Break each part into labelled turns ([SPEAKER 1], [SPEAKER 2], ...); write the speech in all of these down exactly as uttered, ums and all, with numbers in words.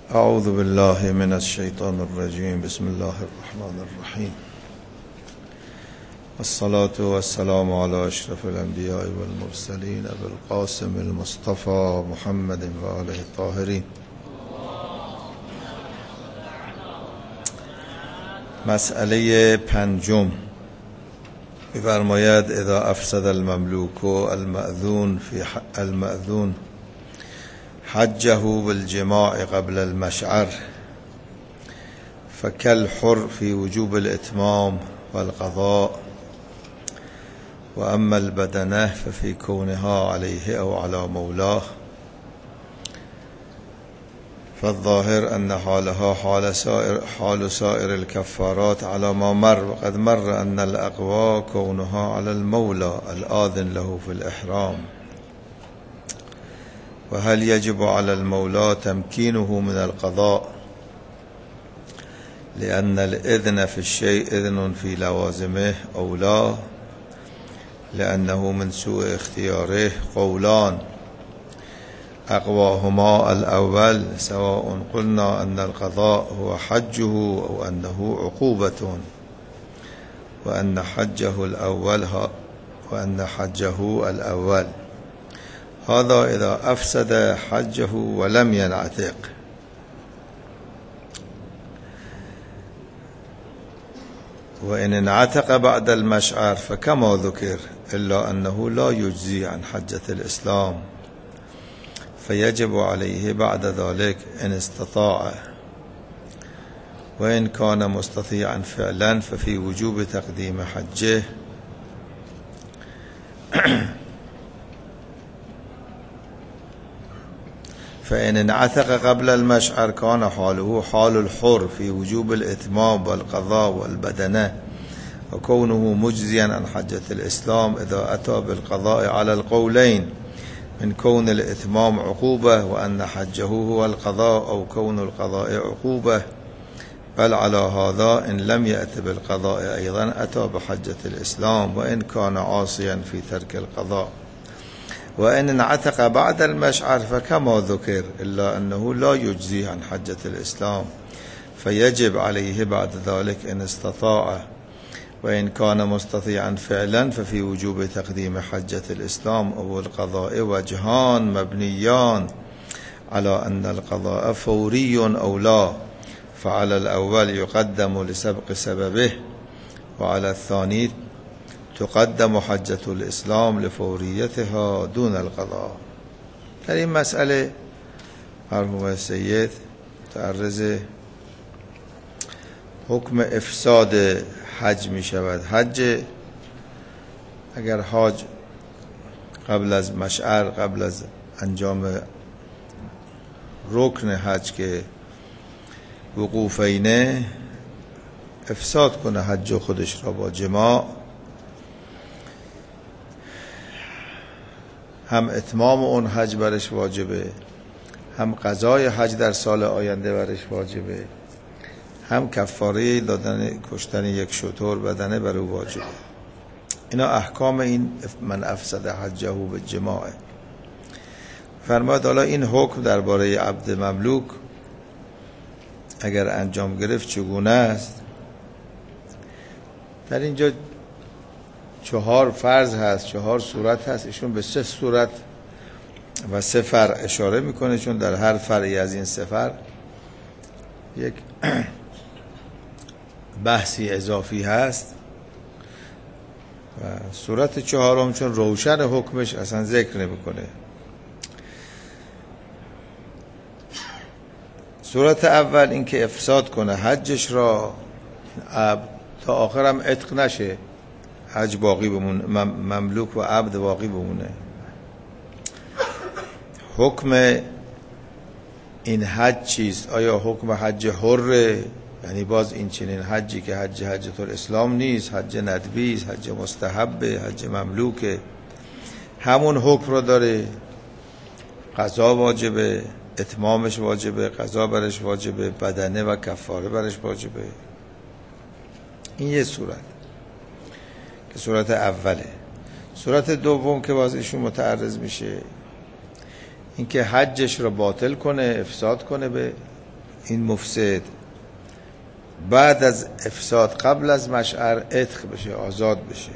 [SPEAKER 1] اعوذ بالله من الشیطان الرجیم. بسم الله الرحمن الرحیم. الصلاة والسلام على اشرف الانبیاء والمرسلین ابی القاسم المصطفى محمد و آله الطاهرین. مسئله پنجم می‌فرماید اذا افسد المملوک المأذون فی المأذون حجه بالجماع قبل المشعر فكالحر في وجوب الاتمام والقضاء، وأما البدنه ففي كونها عليه أو على مولاه، فالظاهر أن حالها حال سائر, حال سائر الكفارات على ما مر، وقد مر أن الأقوى كونها على المولى الآذن له في الإحرام. وهل يجب على المولى تمكينه من القضاء؟ لأن الإذن في الشيء إذن في لوازمه أو لا، لأنه من سوء اختياره قولان أقواهما الأول، سواء قلنا أن القضاء هو حجه أو أنه عقوبة، وأن حجه الأول وأن حجه الأول هذا إذا أفسد حجه ولم ينعتق. وإن انعتق بعد المشعر فكما ذكر، إلا أنه لا يجزي عن حجة الإسلام، فيجب عليه بعد ذلك إن استطاع. وإن كان مستطيعا فعلا ففي وجوب تقديم حجه. فإن انعتق قبل المشعر كان حاله حال الحر في وجوب الإتمام والقضاء والبدنه، وكونه مجزيا عن حجة الإسلام إذا أتى بالقضاء على القولين، من كون الإتمام عقوبة وأن حجه هو القضاء، أو كون القضاء عقوبة. بل على هذا إن لم يأت بالقضاء أيضا أتى بحجة الإسلام، وإن كان عاصيا في ترك القضاء. وإن انعتق بعد المشعر فكما ذكر، إلا أنه لا يجزي عن حجة الإسلام، فيجب عليه بعد ذلك إن استطاع. وإن كان مستطيعا فعلا ففي وجوب تقديم حجة الإسلام أو القضاء وجهان مبنيان على أن القضاء فوري أو لا، فعلى الأول يقدم لسبق سببه، وعلى الثاني تقدم حجة الإسلام لفوريتها دون القضاء. در این مسئله مرحوم سید متعرض حکم افساد حج می شود. حج اگر حاج قبل از مشعر، قبل از انجام رکن حج که وقوفینه، افساد کنه حج خودش را با جماع، هم اتمام اون حج برش واجبه، هم قضای حج در سال آینده برش واجبه، هم کفاره دادن کشتن یک شتر بدنه بر او واجبه. اینا احکام این من افسد حجه به جماعه. فرماید حالا این حکم درباره عبد مملوک اگر انجام گرفت چگونه است؟ در اینجا چهار فرض هست، چهار صورت هست. ایشون به سه صورت و سه فرع اشاره میکنه، چون در هر فرعی از این سه فرع یک بحثی اضافی هست. و صورت چهارم چون روشن حکمش اصلا ذکر نمیکنه. صورت اول این که افساد کنه حجش را، عبد تا آخرم عتق نشه، حج باقی بمونه، مملوک و عبد باقی بمونه. حکم این حج چیست؟ آیا حکم حج حره؟ یعنی باز این چنین حجی که حج حجة الاسلام نیست، حج ندبی است، حج مستحبه، حج مملوکه، همون حکم رو داره. قضا واجبه، اتمامش واجبه، قضا برش واجبه، بدنه و کفاره برش واجبه. این یه صورت که صورت اوله. صورت دوم که باز ایشون متعرض میشه، اینکه حجش رو باطل کنه، افساد کنه به این مفسد بعد از افساد قبل از مشعر عتق بشه، آزاد بشه.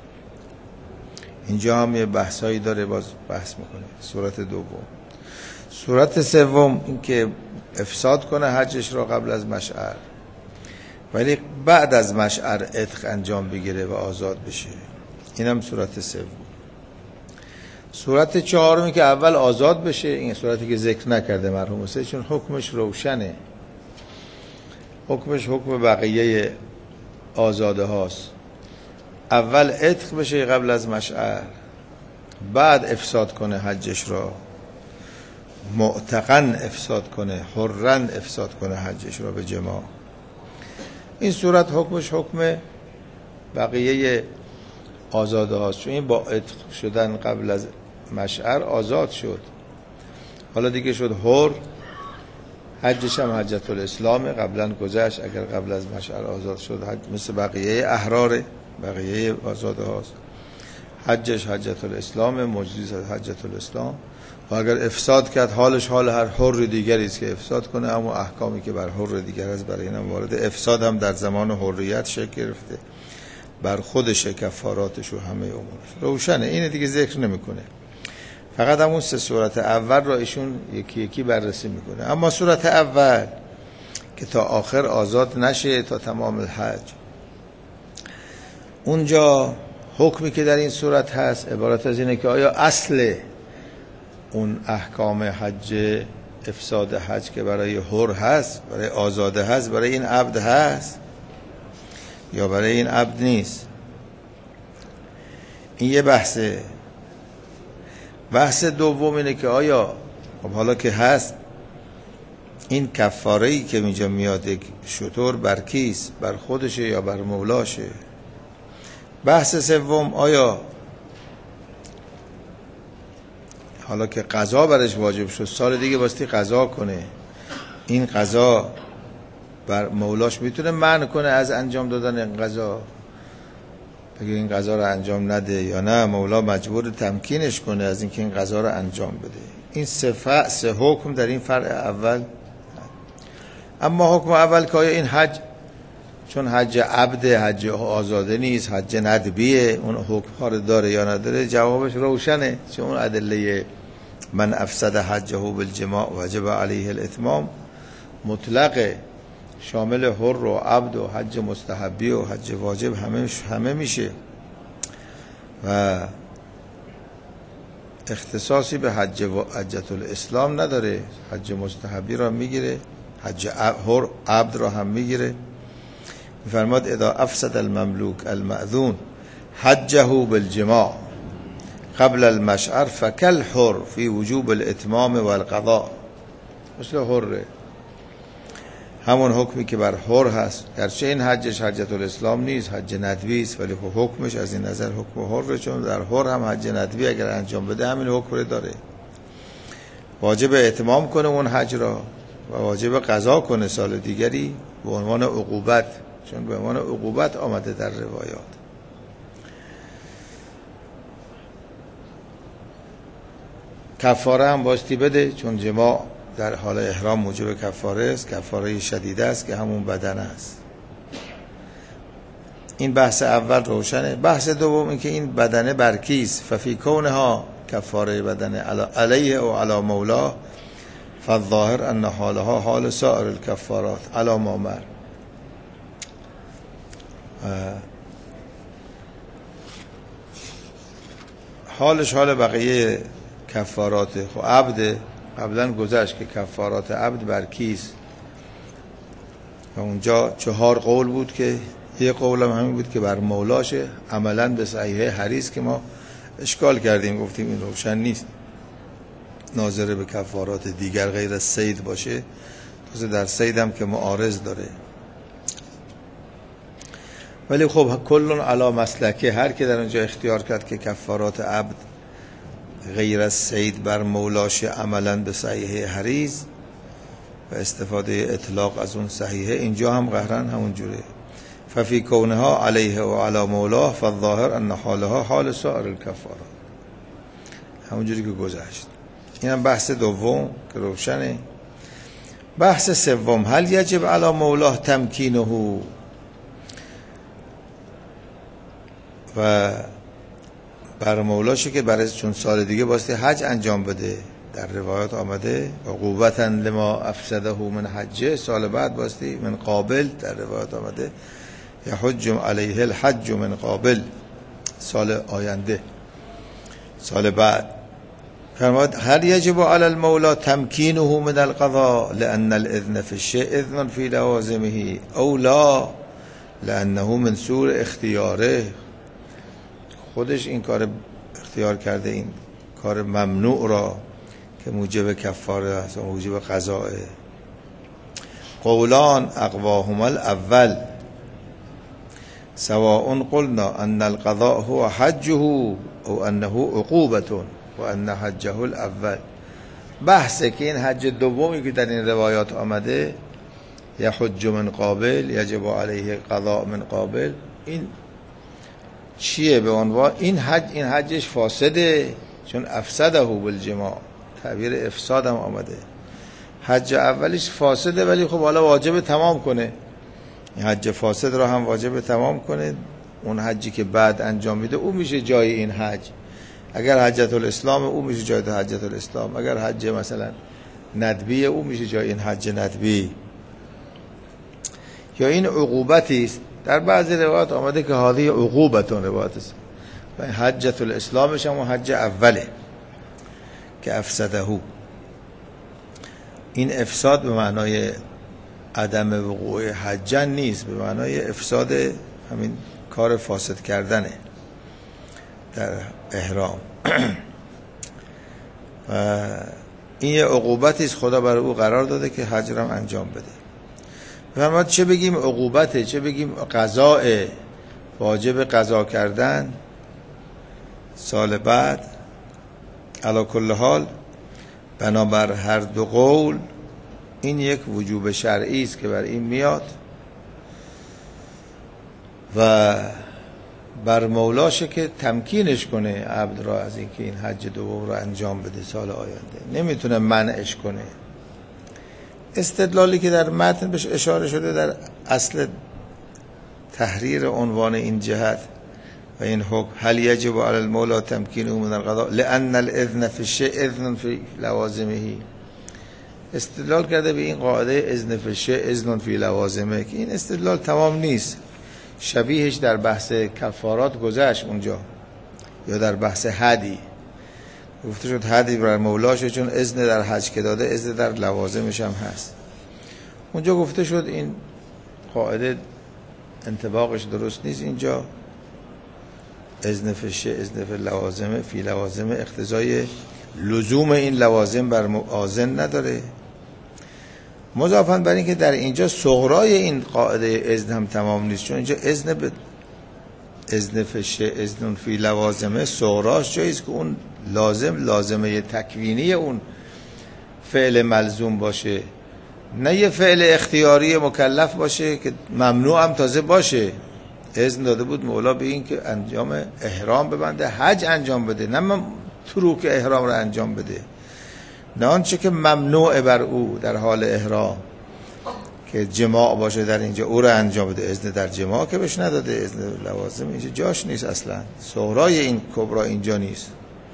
[SPEAKER 1] اینجا هم یه بحثایی داره، باز بحث میکنه. صورت دوم. صورت سوم این که افساد کنه حجش را قبل از مشعر، ولی بعد از مشعر عتق انجام بگیره و آزاد بشه. اینم صورت سوم. صورت چهارمی که اول آزاد بشه، این صورتی که ذکر نکرده مرحوم حسین، چون حکمش روشنه. حکمش حکم بقیه آزاده هاست. اول عتق بشه قبل از مشعر، بعد افساد کنه حجش را، معتقن افساد کنه، حرن افساد کنه حجش را به جماع. این صورت حکمش حکم بقیه آزاده هاست، چون این با عتق شدن قبل از مشعر آزاد شد، حالا دیگه شد حر. حجش هم حجت الاسلام، قبلا گذشت. اگر قبل از مشعر آزاد شد حج مثل بقیه احرار، بقیه آزاده هاست. حجش حجت الاسلام، مجزی حجت الاسلام. و اگر افساد کرد حالش حال هر حر دیگری است که افساد کنه، اما احکامی که بر حر دیگر است برای اینم وارد. افساد هم در زمان حریت شکل گرفته، بر خودش کفاراتش و همه امورش روشنه. اینه دیگه ذکر نمیکنه، فقط همون سه صورت اول را ایشون یکی یکی بررسی میکنه. اما صورت اول که تا آخر آزاد نشه تا تمام الحج، اونجا حکمی که در این صورت هست عبارت از اینه که آیا اصل اون احکام حج، افساد حج که برای حر هست، برای آزاده هست، برای این عبد هست یا برای این عبد نیست. این یه بحثه. بحث دوم اینه که آیا خب حالا که هست، این کفاره‌ای که اینجا میاد یک شتر بر کیست؟ بر خودشه یا بر مولاشه؟ بحث سوم، آیا حالا که قضا برش واجب شد، سال دیگه باستی قضا کنه، این قضا بر مولاش میتونه منع کنه از انجام دادن این قضا؟ بگه این قضا رو انجام نده، یا نه مولا مجبور تمکینش کنه از اینکه این قضا رو انجام بده؟ این سه ف... سه حکم در این فرع اول. اما حکم اول که آیا این حج، چون حج عبد، حج آزاده نیست، حج ندبیه، اون حکم ها رو داره یا نداره؟ جوابش روشنه، چون اون ادله من افسد حجه بالجماع وجب علیه الاتمام مطلقه، شامل حر و عبد و حج مستحبی و حج واجب همه همه میشه و اختصاصی به حج و حجت الاسلام نداره. حج مستحبی را میگیره، حج حر عبد را هم میگیره. میفرماد اذا افسد المملوک المأذون حجه بالجماع قبل المشعر فکل حر فی وجوب الاتمام والقضاء. مثل حره، همون حکمی که بر حر هست، گرچه این حجش حجت الاسلام نیست، حج ندوی است، ولی حکمش از این نظر حکم حره، چون در حر هم حج ندوی اگر انجام بده همین حکم رو داره. واجب اتمام کنه اون حج را و واجب قضا کنه سال دیگری به عنوان عقوبت، چون به عنوان عقوبت آمده در روایات. کفاره هم باستی بده، چون جماع در حال احرام موجب کفاره است، کفاره شدیده است که همون بدن است. این بحث اول روشنه. بحث دوم این که این بدنه برکیست، ففی کونها کفاره بدنه علیه و علی مولا فالظاهر ان حالها حال سائر الکفارات علی ما مر. حالش حال بقیه کفارات. خب عبد قبلا گذشت که کفارات عبد بر کیست و اونجا چهار قول بود که یه قول هم همین بود که بر مولاشه، عملا به صحیح حدیث که ما اشکال کردیم، گفتیم این روشن نیست، ناظر به کفارات دیگر غیر از صید باشه. تازه در صید هم که معارض داره. ولی خب کلون علی مسلکه، هر که در اونجا اختیار کرد که کفارات عبد غیر از صید بر مولاش عملا به صحیح حریز و استفاده اطلاق از اون صحیحه، اینجا هم قهرن همون جوره. ففی کونها علیه و علی مولاه فالظاهر ان حالها حال سائر الکفارات، همون جوری که گذشت. این هم بحث دوم که روشنه. بحث سوم، هل یجب علی مولاه تمکینه و بر مولاشه که برای چون سال دیگه باستی حج انجام بده. در روایات آمده عقوبتا لما افسده من حجه، سال بعد باستی من قابل در روایات آمده یحج علیه الحج من قابل، سال آینده، سال بعد. فرمود هل یجب علی المولا تمکینه من القضاء لان الاذن فی الشیء اذن فی لوازمه او لا لانه من سور اختیاره. خودش این کار اختیار کرده، این کار ممنوع را که موجب کفاره است و موجب قضاء. قولان اقواهما الاول سواء قلنا ان القضاء هو حجه او انه عقوبة و ان حجه الاول. بحثه که این حج دومی که در این روایات آمده یحج من قابل یجب علیه قضاء من قابل، این چیه؟ به عنوان این حج، این حجش فاسده چون افسده بالجماع، تعبیر افساد هم آمده. حج اولیش فاسده ولی خب حالا واجب تمام کنه، این حج فاسد را هم واجب تمام کنه. اون حجی که بعد انجام میده او میشه جای این حج. اگر حجت الاسلام او میشه جای حجت الاسلام، اگر حج مثلا ندبی او میشه جای این حج ندبی. یا این عقوبتی است. در بعضی روایات آمده که هذه عقوبتون روایت است و حجت الاسلامش هم حج اوله که افسده. این افساد به معنای عدم وقوع حجن نیست، به معنای افساد همین کار فاسد کردنه در احرام. و این یه عقوبتی است خدا برای او قرار داده که حج را انجام بده. فرمود چه بگیم عقوبته، چه بگیم قضاء، واجب قضا کردن سال بعد. علی کل حال بنابر هر دو قول این یک وجوب شرعی است که بر این میاد و بر مولاشه که تمکینش کنه عبد را از اینکه این حج دوم را انجام بده سال آینده، نمیتونه منعش کنه. استدلالی که در متن بهش اشاره شده در اصل تحریر عنوان این جهت و این حکم، هل یجب علی المولا تمکینه من القضاء لان الاذن فی الشیء اذن فی لوازمه، استدلال کرده به این قاعده اذن فی الشیء اذن فی لوازمه که این استدلال تمام نیست. شبیهش در بحث کفارات گذشت اونجا، یا در بحث حدی گفته شد حدی بر مولاشه چون اذن در حج که داده اذن در لوازمش هم هست. اونجا گفته شد این قاعده انطباقش درست نیست. اینجا اذن فی الشیء اذن فی لوازمه فی لوازمه اقتضای لزوم این لوازم بر آذن نداره. مضافاً بر این که در اینجا صغرای این قاعده اذن هم تمام نیست، چون اینجا اذن به اذن فی الشیء اذن فی لوازمه صغراش جاییست که اون لازم لازمه تکوینی اون فعل ملزوم باشه، نه یه فعل اختیاری مکلف باشه که ممنوع هم تازه باشه. اذن داده بود مولا به این که انجام احرام ببنده، حج انجام بده، نه من تروک احرام رو انجام بده. نه آنچه که ممنوع بر او در حال احرام که جماع باشه در اینجا او رو انجام بده. اذن در جماع که بهش نداده، اذن لوازم اینجا جاش نیست، اصلا صغرای این کبرا اینجا نیست.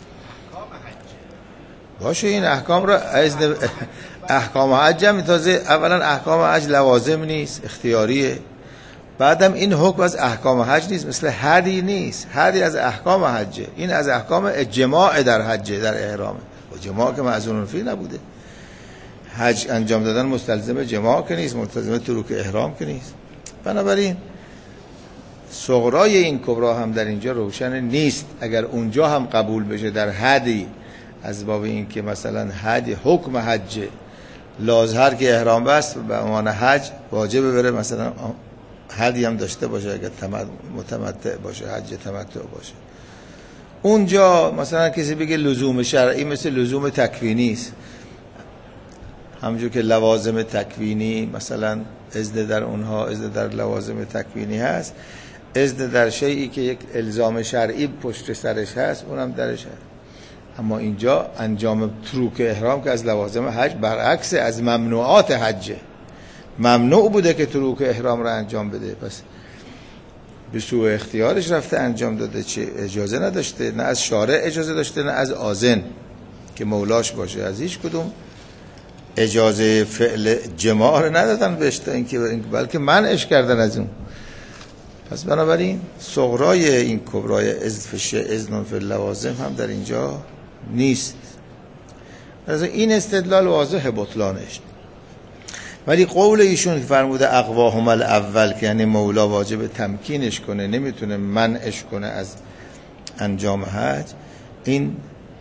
[SPEAKER 1] باشه این احکام را اذن احکام حج هم تازه اولا احکام حج لوازم نیست، اختیاریه. بعدم این حکم از احکام حج نیست، مثل حدی نیست. حدی از احکام حجه، این از احکام جماع در حجه، در احرامه. و جماع که معذور فی نبوده. حج انجام دادن مستلزم جماع که نیست، مستلزم تروک احرام که نیست. بنابراین صغرای این کبرا هم در اینجا روشن نیست. اگر اونجا هم قبول بشه در حدی، از باب این که مثلا حد حکم حج لازهر که احرام بست به عنوان حج واجب بره، مثلا حدی هم داشته باشه اگر متمتع باشه، حج تمتع باشه. اونجا مثلا کسی بگه لزوم شرعی مثل لزوم تکوینی است، همونجور که لوازم تکوینی مثلا اذن در اونها اذن در لوازم تکوینی هست، اذن در شیئی که یک الزام شرعی پشت سرش هست اونم درش هست. اما اینجا انجام تروک احرام که از لوازم حج برعکس از ممنوعات حجه، ممنوع بوده که تروک احرام را انجام بده، پس به سوء اختیارش رفته انجام داده، چه اجازه نداشته، نه از شارع اجازه داشته نه از آذن که مولاش باشه، از هیچ کدوم اجازه فعل جماع رو ندادن بهش، اینکه بلکه منعش کردن از اون. پس بنابراین صغرای این کبرای اذن فی اللوازم هم در اینجا نیست. از این استدلال واضحه بطلانش. ولی قول ایشون که فرموده اقواهم الاول که یعنی مولا واجب تمکینش کنه، نمیتونه منعش کنه از انجام حج، این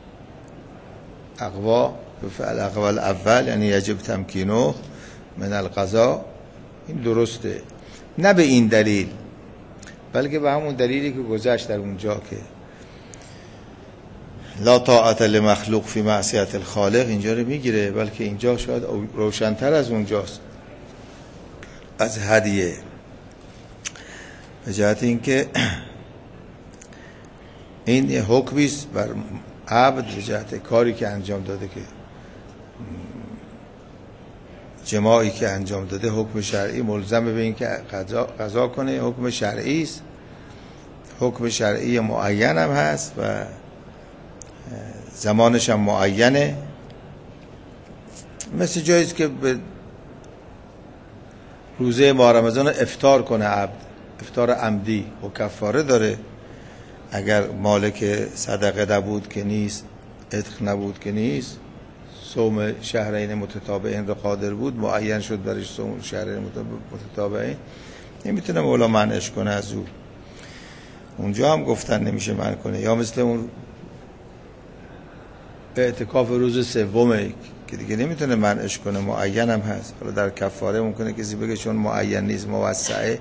[SPEAKER 1] اقوا فعل اقوا الاول یعنی یجب تمکینه من القضاء، این درسته، نه به این دلیل بلکه به همون دلیلی که گذشت در اونجا که لا طاعت لمخلوق فی معصیت الخالق اینجا رو میگیره، بلکه اینجا شاید روشن‌تر از اونجاست از هدیه، به جهت اینکه این یه حکمی است بر عبد به جهت کاری که انجام داده، که جماعی که انجام داده حکم شرعی، ملزم به این که قضا, قضا کنه، حکم شرعی است، حکم شرعی معین هم هست و زمانش هم معینه، مثل جاییست که به روزه ماه رمضان افطار کنه عبد، افطار عمدی و کفاره داره، اگر مالک صدقه نبود که نیست، عتق نبود که نیست، صوم شهرین متتابعین رو قادر بود، معین شد برش صوم شهرین متتابعین، نمیتونه مولا منعش کنه از او. اونجا هم گفتن نمیشه منع کنه، یا مثل اون اعتکاف روز سومه که دیگه نمیتونه منعش کنه، معین هم هست. حالا در کفاره ممکنه کسی بگه چون معین نیست موسعه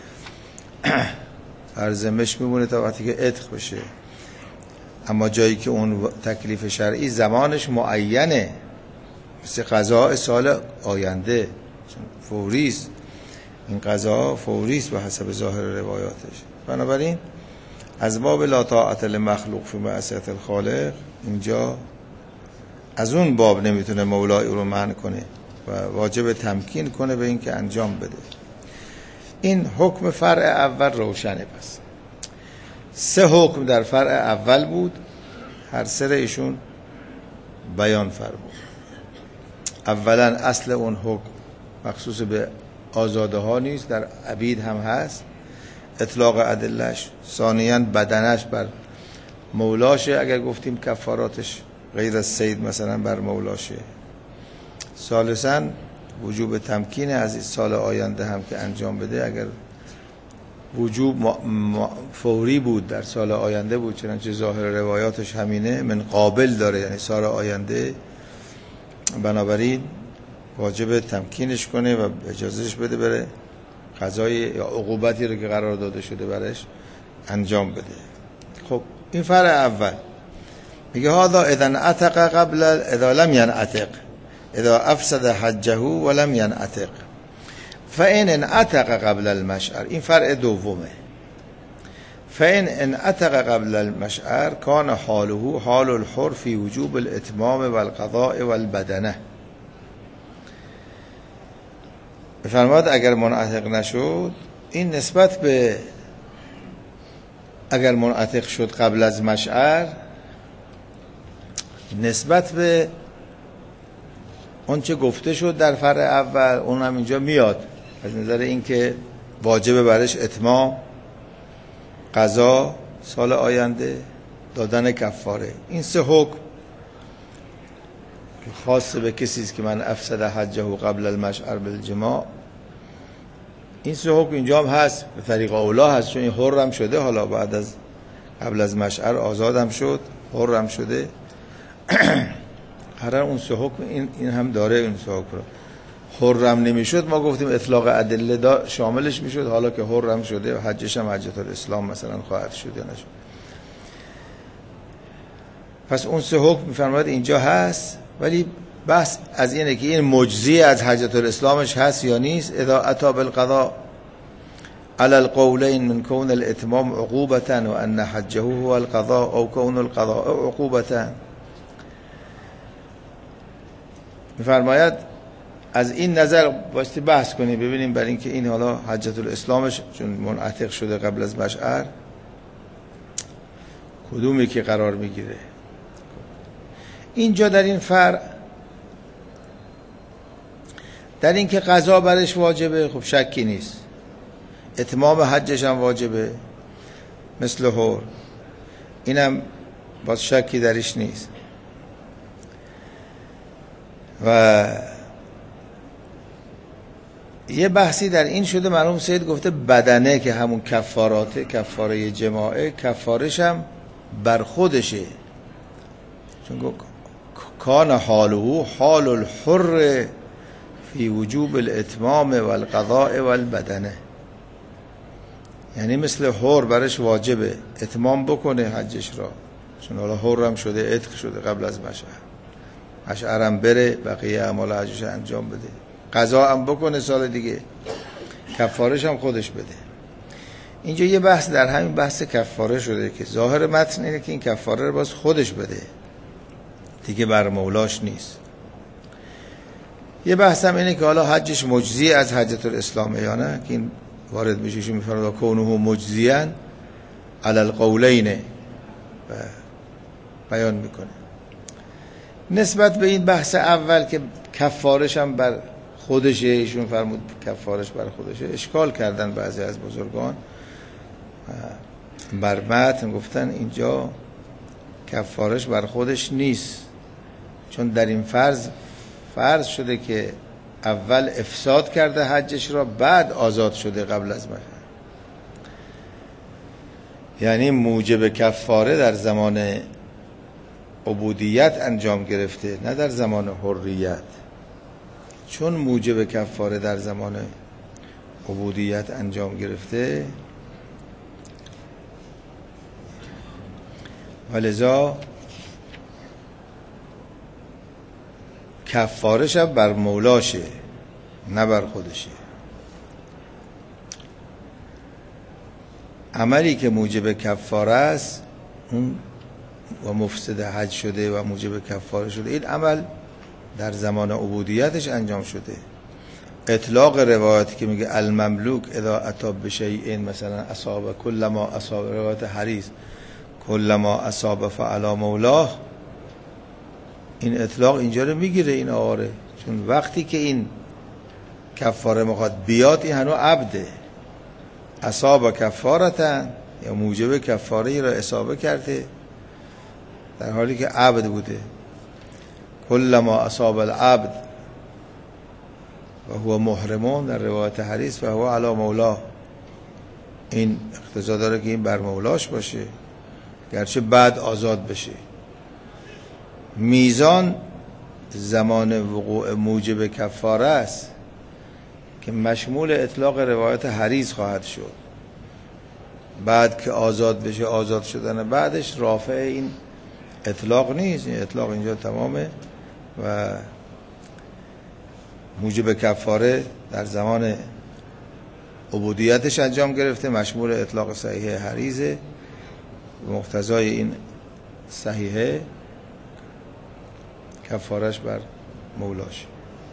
[SPEAKER 1] ارزمش میمونه تا وقتی که عتق بشه، اما جایی که اون تکلیف شرعی زمانش معینه، مثل قضاء سال آینده فوریست، این قضاء فوریست به حسب ظاهر روایاتش. بنابراین از باب لا طاعت لمخلوق فی معصیت الخالق اینجا از اون باب نمیتونه مولای او رو منع کنه و واجب تمکین کنه به این که انجام بده. این حکم فرع اول روشنه. پس سه حکم در فرع اول بود، هر سه ایشون بیان فرمود. اولا اصل اون حکم مخصوص به آزاده ها نیست، در عبید هم هست اطلاق ادلش. ثانیاً بدنش بر مولاشه، اگر گفتیم کفاراتش غیر از صید مثلا بر مولاشه. ثالثاً وجوب تمکین از این سال آینده هم که انجام بده، اگر وجوب فوری بود در سال آینده بود، چنانچه ظاهر روایاتش همینه، من قابل داره یعنی سال آینده، بنابراین واجب تمکینش کنه و اجازهش بده بره قضای یا عقوبتی رو که قرار داده شده برش انجام بده. خب این فرع اول میگه هذا اذا عتق قبل اذا لم ينعتق اذا افسد حجه ولم ينعتق فان انعتق قبل المشعر. این فرع دومه. فان انعتق قبل المشعر کان حاله حال الحر فی وجوب الاتمام والقضاء والبدنه. بفرماد اگر منعتق نشد، این نسبت به اگر منعتق شد قبل از مشعر نسبت به اون چه گفته شد در فرع اول اون هم اینجا میاد، از نظر اینکه واجب برش اتمام، قضا سال آینده، دادن کفاره. این سه حکم خاص به کسی است که من افسد حجه قبل المشعر بالجماع، این سه حکم اینجا هم هست، به طریق اولا هست، چون این حرم شده، حالا بعد از قبل از مشعر آزادم شد، حرم شده. هر اون سه حکم این, این هم داره. این سه حکم حرم نمیشد ما گفتیم اطلاق ادله دا شاملش میشد، حالا که حرم شده و حجش هم حجت الاسلام مثلا خواهد شد یا نشد. پس اون سه حکم میفرماید اینجا هست، ولی بحث از اینه که این مجزی از حجت الاسلامش هست یا نیست. اذا اتی بالقضاء على القولين من كون الاتمام عقوبة وان حجه هو القضاء او كون القضاء عقوبة. میفرماید از این نظر باستی بحث کنیم ببینیم، برای اینکه این حالا حجة الاسلامش چون منعتق شده قبل از مشعر کدومی که قرار میگیره. اینجا در این فرع در این که قضا برش واجبه، خب شکی نیست، اتمام حجش هم واجبه مثل حور، اینم باز شکی درش نیست. و یه بحثی در این شده، مرحوم سید گفته بدنه که همون کفاراته، کفاره جماعه، کفارش هم بر خودشه، چون کان حاله حال الحر فی وجوب الاتمام والقضاء والبدنه، یعنی مثل حر برش واجبه اتمام بکنه حجش را، چون حالا حر هم شده، عتق شده قبل از مشعر، مشعر هم بره بقیه اعمال حجش انجام بده، قضا هم بکنه سال دیگه، کفارش هم خودش بده. اینجا یه بحث در همین بحث کفاره شده که ظاهر متن اینه که این کفاره رو باز خودش بده دیگه، بر مولاش نیست. یه بحث هم اینه که حالا حجش مجزی از حجة الاسلام یا نه، که این وارد میشه، شو میفرماید کونه مجزیاً علی القولین بیان میکنه. نسبت به این بحث اول که کفارش هم بر خودشه، ایشون فرمود کفارش بر خودشه، اشکال کردن بعضی از بزرگان بر متن، گفتن اینجا کفارش بر خودش نیست، چون در این فرض فرض شده که اول افساد کرده حجش را، بعد آزاد شده قبل از مشعر، یعنی موجب کفاره در زمان عبودیت انجام گرفته نه در زمان حریت. چون موجب کفاره در زمان عبودیت انجام گرفته ولذا کفارش هم بر مولاشه نه بر خودشه. عملی که موجب کفاره است اون و مفسد حج شده و موجب کفاره شده، این عمل در زمان عبودیتش انجام شده. اطلاق روایتی که میگه المملوک اذا اتی بشیء مثلا اصاب کل ما اصاب، روایت حریز کل ما اصاب فعلی مولاه، این اطلاق اینجا رو میگیره این آواره، چون وقتی که این کفاره میخواد بیاد این هنو عبده، اصاب کفارتن یا موجب کفاره ای را اصابه کرده در حالی که عبد بوده. کل ما اصاب العبد و هو محرمون در روایت حدیث و هو علی مولاه، این اقتضا داره که این بر مولاش باشه گرچه بعد آزاد بشه. میزان زمان وقوع موجب کفاره است که مشمول اطلاق روایت حریز خواهد شد، بعد که آزاد بشه آزاد شدن بعدش رافع این اطلاق نیست، این اطلاق اینجا تمامه و موجب کفاره در زمان عبودیتش انجام گرفته، مشمول اطلاق صحیح حریزه، مقتضای این صحیحه کفارش بر مولاش.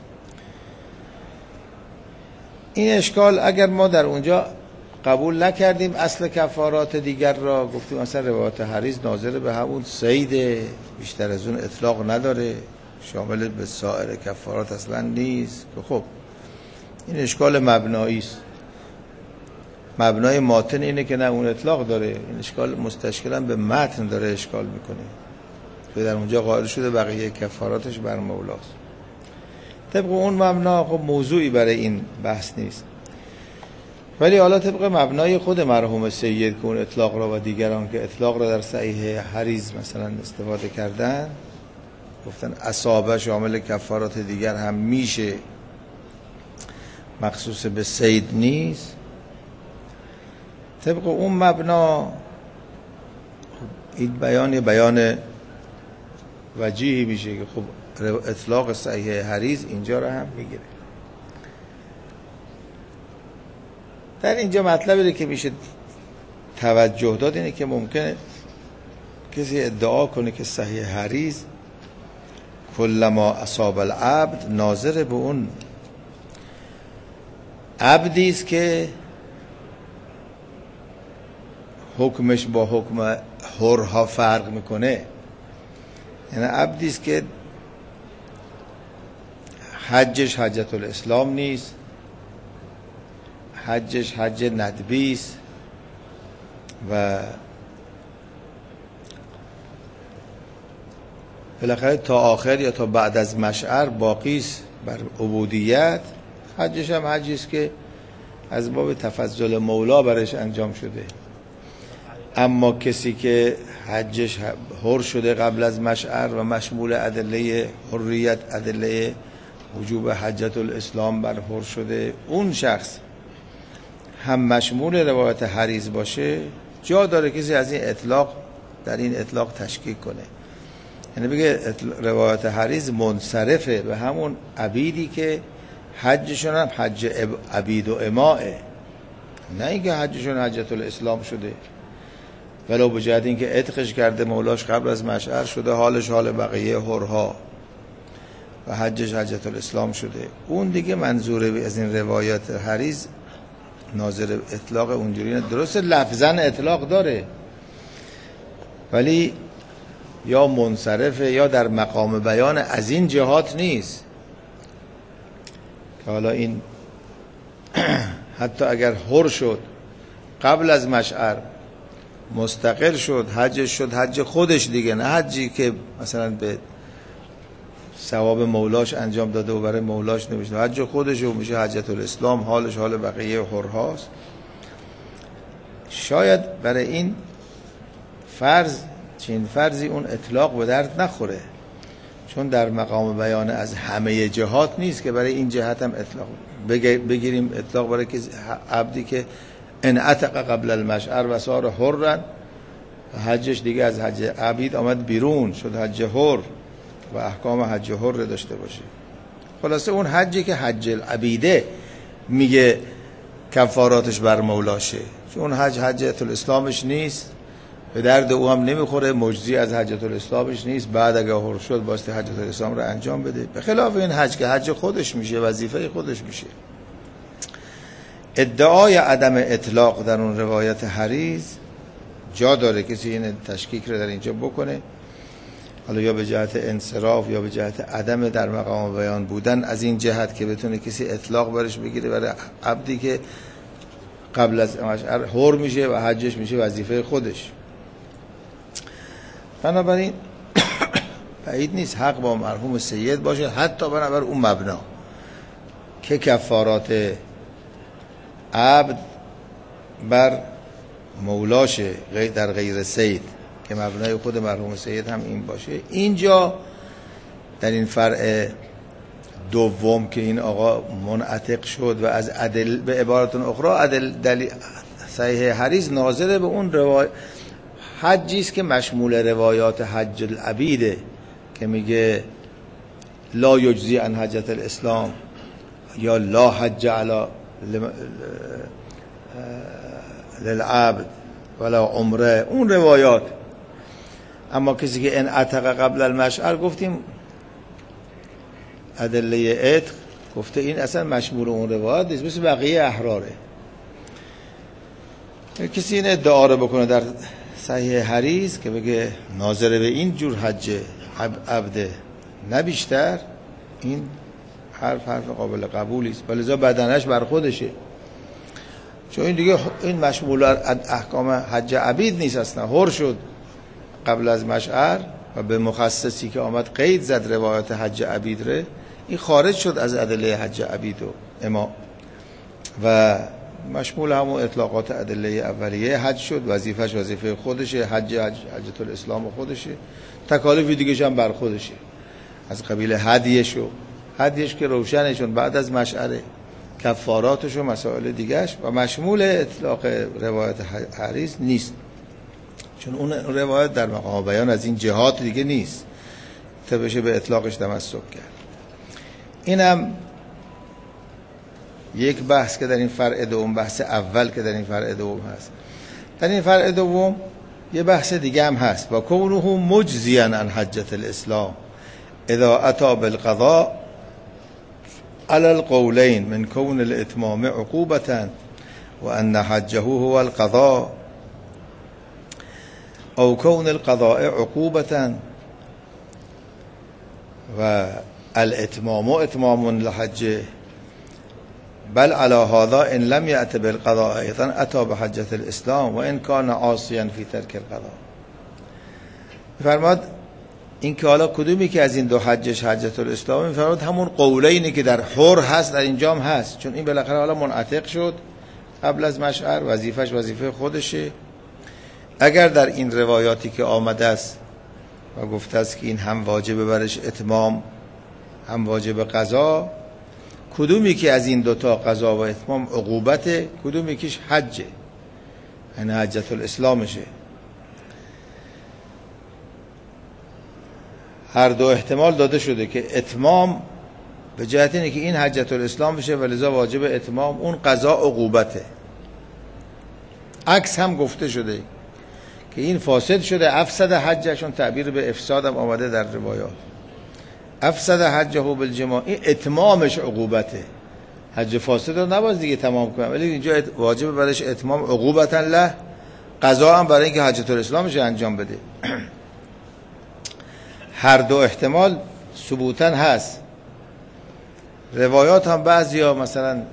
[SPEAKER 1] این اشکال اگر ما در اونجا قبول نکردیم اصل کفارات دیگر را، گفتیم اصلا روایت حریز ناظر به همون صیده، بیشتر از اون اطلاق نداره، شامل به سایر کفارات اصلا نیست، که خب این اشکال مبنایی است. مبنای ماتن اینه که نه اون اطلاق داره، این اشکال مستشکلا به متن داره اشکال میکنه که در اونجا قائل شده بقیه کفاراتش بر مولاست. طبق اون مبنا خب موضوعی برای این بحث نیست، ولی حالا طبق مبنای خود مرحوم سید که اون اطلاق را و دیگران که اطلاق را در صحیح حریز مثلا استفاده کردن، گفتن اصابه شامل کفارات دیگر هم میشه، مخصوص به سید نیست. طبق اون مبنا این بیان یه بیان وجیهی میشه که خب اطلاق صحیح حریز اینجا را هم میگیره. در اینجا مطلبی که میشه توجه داد اینه که ممکنه کسی ادعا کنه که صحیح حریز کلما اصاب العبد ناظر به اون عبدی است که حکمش با حکم حرها فرق میکنه. یعنی عبدی است که حجش حجت الاسلام نیست، حجش حج ندبی است و بالاخره تا آخر یا تا بعد از مشعر باقی است بر عبودیت. حجش هم حجی است که از باب تفضل مولا برش انجام شده. اما کسی که حجش حر شده قبل از مشعر و مشمول ادله حریت، ادله وجوب حجت الاسلام بر حر شده، اون شخص هم مشمول روایت حریز باشه، جا داره کسی از این اطلاق در این اطلاق تشکیک کنه. یعنی بگه روایت حریز منصرفه به همون عبیدی که حجشون هم حج عبید و امائه، نه اینکه حجشون حجت الاسلام شده، ولو به جهت اینکه عتقش کرده مولاش قبل از مشعر شده، حالش حال بقیه حرها و حجش حجت الاسلام شده. اون دیگه منظوره از این روایات حریز ناظر اطلاق اونجوری نه. درست لفظاً اطلاق داره ولی یا منصرفه یا در مقام بیان از این جهات نیست که حالا این حتی اگر حر شد قبل از مشعر مستقل شد، حجش شد حج خودش دیگه، نه حجی که مثلا به ثواب مولاش انجام داده و برای مولاش نمیشه، حج خودش و میشه حجت الاسلام، حالش حال بقیه حرهاست. شاید برای این فرض چین فرضی اون اطلاق به درد نخوره، چون در مقام بیان از همه جهات نیست که برای این جهت هم اطلاق بگیریم. اطلاق برای که عبدی که ان عتق قبل المشعر و صار حرا، حجش دیگه از حج عبید آمد بیرون شد حج حر و احکام حج حر داشته باشه. خلاصه اون حجی که حج العبیده میگه کفاراتش بر مولاشه، چون اون حج حجت الاسلامش نیست، به درد او هم نمیخوره، مجزی از حجت الاسلامش نیست، بعد اگه حر شد باسته حجت الاسلام رو انجام بده، به خلاف این حج که حج خودش میشه، وظیفه خودش میشه. ادعای عدم اطلاق در اون روایت حریز جا داره کسی این تشکیک رو در اینجا بکنه، حالا یا به جهت انصراف یا به جهت عدم در مقام بیان بودن از این جهت که بتونه کسی اطلاق برش بگیره برای عبدی که قبل از مشعر حر میشه و حجش میشه وظیفه خودش. بنابراین بعید نیست حق با مرحوم سید باشه، حتی بنابر اون مبنا که کفارات عبد بر مولاشه در غیر سید، که مبنای خود مرحوم سید هم این باشه. اینجا در این فرع دوم که این آقا منعتق شد و از عدل به عبارت اخرى عدل دلیل صحیح حریز ناظر به اون روایت حجی است که مشمول روایات حج العبیده که میگه لا یجزی عن حجت الاسلام یا لا حج علی للعبد ولا عمره، اون روایات. اما کسی که ان عتق قبل المشعر گفتیم ادله عتق گفته این اصلا مشمول اون روایات نیست، مثل بقیه احراره. کسی این ادعا رو بکنه در صحیح حریز که بگه ناظر به این جور حج عبده نه بیشتر، این حرف حرف قابل قبولی است، ولذا بدنش بر خودشه، چون این دیگه این مشمول احکام حج عبید نیست، اصلا حر شد قبل از مشعر و به مخصصی که آمد قید زد روایت حج عبید ره، این خارج شد از ادله حج عبید و اما و مشمول همون اطلاقات ادله اولیه حج شد، وظیفش وظیفه خودشه، حج حج حجت الاسلام خودشه، تکالیف دیگه هم بر خودشه از قبیل هدیش و هدیش که روشنشون بعد از مشعره، کفاراتش و مسائل دیگهش و مشمول اطلاق روایت حریز نیست، چون اون روایت در مقام بیان از این جهات دیگه نیست تا بشه به اطلاقش تمسک کرد. اینم یک بحث که در این فرع دوم، بحث اول که در این فرع دوم هست. در این فرع دوم یه بحث دیگه هم هست، با کونه مجزیاً عن حجت الاسلام اذا اتى بالقضاء على القولين من كون الاتمام عقوبة وان حجه هو القضاء او كون القضاء عقوبة والاتمام اتمام لحجه، بل على هذا ان لم يأت بالقضاء ايضا اتى بحجة الاسلام وان كان عاصيا في ترك القضاء. فرماد این که حالا کدومی که از این دو حجش حجت الاسلام، میفرماد همون قولینی که در حر هست در اینجام هست، چون این بالاخره حالا منعتق شد قبل از مشعر، وظیفش وظیفه خودشه. اگر در این روایاتی که آمده است و گفته است که این هم واجب برش اتمام هم واجب قضا، کدومی که از این دوتا قضا و اتمام عقوبته، کدومی کهش حجه، یعنی حجت الاسلامشه. هر دو احتمال داده شده که اتمام به جهت اینه که این حجت الاسلام بشه و لذا واجب اتمام، اون قضا عقوبته. عکس هم گفته شده که این فاسد شده، افسد حجشون، تعبیر به افساد هم آمده در روایات، افسد حجه بالجماع، این اتمامش عقوبته. حج فاسد رو نباید دیگه تمام کنم، ولی اینجا واجب برش اتمام عقوبتا له، قضا هم برای اینکه حجت الاسلامش انجام بده. هر دو احتمال ثبوتاً هست. روایات هم بعضیا مثلا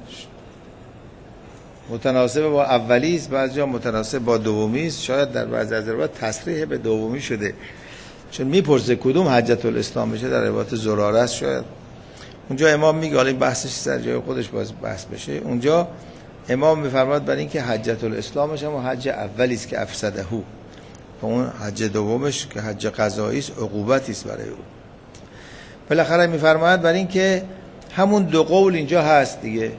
[SPEAKER 1] متناسب با اولی است، بعضیا متناسب با دومی است، شاید در بعضی از روایات تصریح به دومی شده، چون میپرسه کدوم حجت الاسلام بشه، در روایت زراره است. شاید اونجا امام میگه، حالا این بحثش سر جای خودش باز بحث بشه، اونجا امام میفرماد برای اینکه حجت الاسلامش هم حج اولی است که افسده، و اون حج دومش که حج قضایی است عقوبتی است برای او. بالاخره میفرماید برای اینکه همون دو قول اینجا هست دیگه.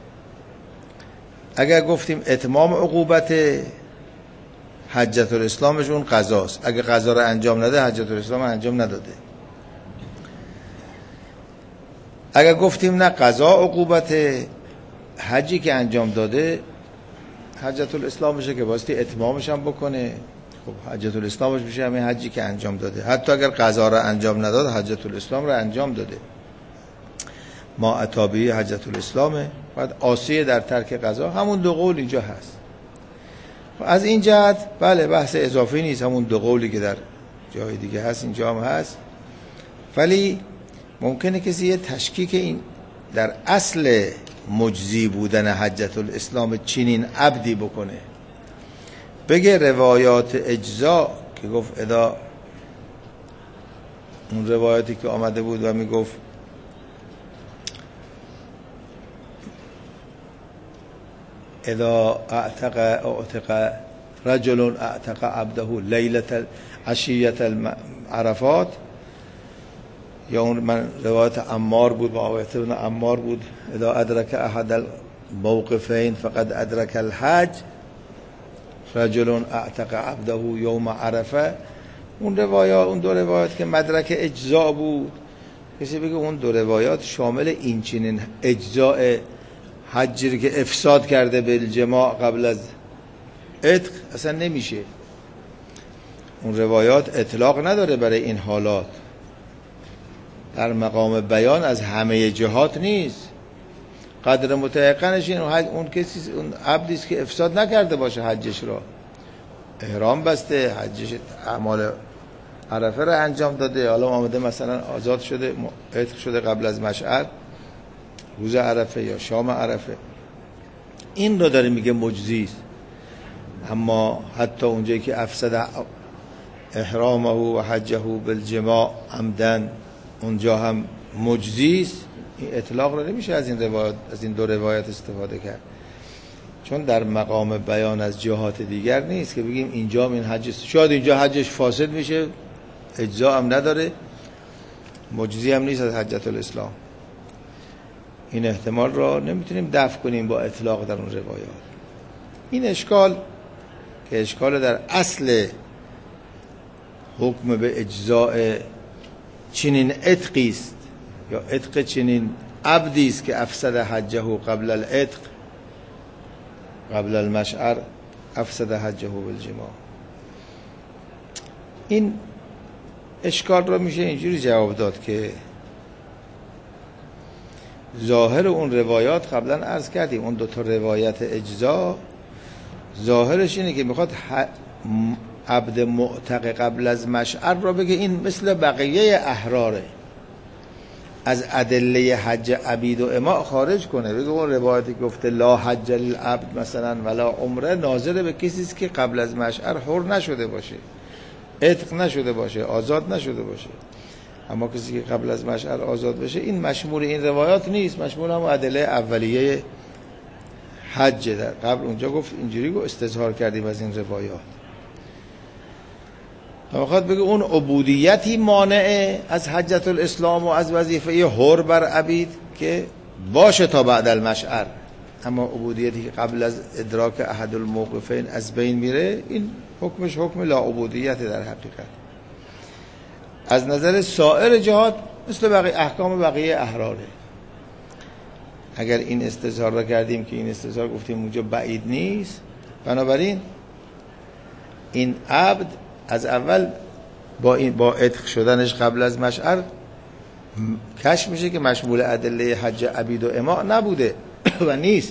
[SPEAKER 1] اگر گفتیم اتمام عقوبت، حجت الاسلامش اون قضاست، اگر قضا رو انجام نده حجت الاسلام انجام نداده. اگر گفتیم نه قضا عقوبت، حجی که انجام داده حجت الاسلامشه که واسطه اتمامش هم بکنه، خب حجت الاسلامش میشه همین حجی که انجام داده. حتی اگر قضا رو انجام نداد حجت الاسلام رو انجام داده. ما اتابی حجت الاسلامه، بعد عاصی در ترک قضا. همون دو قول اینجا هست. از این جهت بله بحث اضافی نیست، همون دو قولی که در جای دیگه هست اینجا هم هست. ولی ممکنه کسی یه تشکیک این در اصل مجزی بودن حجت الاسلام چنین عبدی بکنه، بگه روایات اجزا که گفت ادا، اون روایاتی که آمده بود و می گفت اذا اعتق اعتق رجل اعتق عبده لیلة عشیة عرفات، یا اون من روایت عمار بود، معاویه بن عمار بود، اذا ادرک احد الموقفین فقد ادرک الحج رجل اعتق عبده یوم عرفه. اون روایات، اون دو روایات که مدرک اجزا بود، کسی بگه اون دو روایات شامل این چنین اجزاء حجی که افساد کرده به الجماع قبل از عتق اصلا نمیشه. اون روایات اطلاق نداره برای این حالات، در مقام بیان از همه جهات نیست. قدر متيقنش این اون کسی، اون عبدی است که افساد نکرده باشه حجش را، احرام بسته، حجش اعمال عرفه را انجام داده، حالا آمده مثلا آزاد شده، عتق شده قبل از مشعر روز عرفه یا شام عرفه، این رو داره میگه مجزی است. اما حتی اونجایی که افسد احرامه و حجه بالجماع عمدن، اونجا هم مجزی است. این اطلاق رو نمیشه از این روایت، از این دو روایت استفاده کرد، چون در مقام بیان از جهات دیگر نیست که بگیم اینجا این حج، شاید اینجا حجش فاسد میشه، اجزا هم نداره، مجزی هم نیست از حجت الاسلام. این احتمال را نمیتونیم دفع کنیم با اطلاق در اون روایات. این اشکال که اشکال در اصل حکم به اجزاء چنین عتقی است، یا عتق چنین عبدی است که افسد حجه قبل العتق، قبل المشعر افسد حجه بالجماع. این اشکال را میشه اینجوری جواب داد که ظاهر اون روایات قبلا عرض کردیم، اون دو تا روایت اجزا ظاهرش اینه که میخواد عبد معتق قبل از مشعر را بگه این مثل بقیه احراره، از ادله حج عبید و اماء خارج کنه، بگه اون روایتی گفته لا حج للعبد مثلا ولا عمره ناظر به کسی است که قبل از مشعر حر نشده باشه، عتق نشده باشه، آزاد نشده باشه. اما کسی که قبل از مشعر آزاد بشه این مشمول این روایات نیست، مشمول هم ادله اولیه حج. در قبل اونجا گفت اینجوری گفت استظهار کردیم از این روایات. میخواد بگه اون عبودیتی مانعه از حجت الاسلام و از وظیفه حر بر عبید که باشه تا بعد المشعر، اما عبودیتی که قبل از ادراک احد الموقفین از بین میره این حکمش حکم لا عبودیت در حقیقت. از نظر سایر جهات مثل بقیه احکام بقیه احراره. اگر این استظهار را کردیم که این استظهار گفتیم اونجا بعید نیست، بنابراین این عبد از اول با این با عتق شدنش قبل از مشعر کشف میشه که مشمول ادله حج عبید و اماء نبوده و نیست،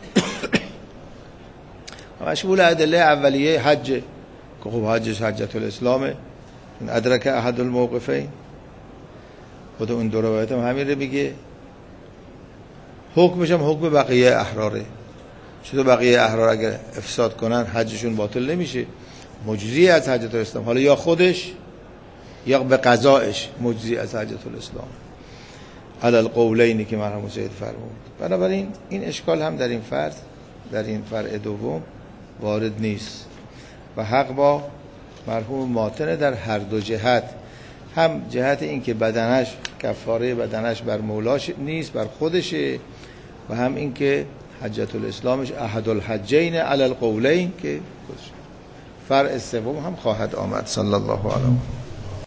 [SPEAKER 1] مشمول ادله اولیه حج که خب حجش حجت الاسلامه، این ادرک احد الموقفین. خود اون دو روایت هم همین رو میگه، حکمش هم حکم بقیه احراره. چطور بقیه احرار اگر افساد کنن حجشون باطل نمیشه، مجزی از حجت الاسلام، حالا یا خودش یا به قضایش مجزی از حجت الاسلام، علی القولینی که مرحوم سید فرمود. بنابراین این اشکال هم در این فرض در این فرع دوم وارد نیست و حق با مرحوم ماتن در هر دو جهت، هم جهت این که بدنش کفاره بدنش بر مولاش نیست بر خودشه، و هم این که حجت الاسلامش احد الحجین علی القولین که فرع سوم هم خواهد آمد. صلی الله علیه و